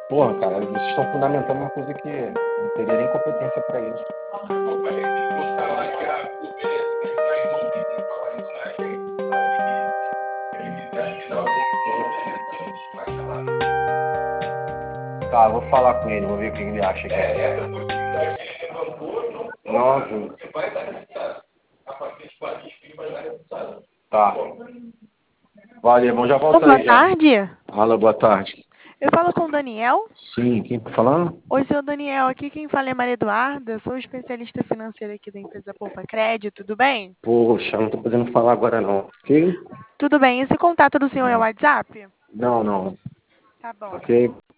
Porra, cara, eles estão fundamentando uma coisa que não teria nem competência para isso. Tá, eu vou falar com ele, vou ver o que ele acha aqui. Nossa. Tá. Valeu, bom, já volto Boa aí já. tarde. Alô, boa tarde. Eu falo com o Daniel. Sim, quem tá falando? Oi, seu Daniel. Aqui quem fala é Maria Eduarda. Sou especialista financeira aqui da empresa Poupa Crédito. Tudo bem? Poxa, não tô podendo falar agora não. Ok? Tudo bem. Esse contato do senhor é o WhatsApp? Não, não. Tá bom. Ok?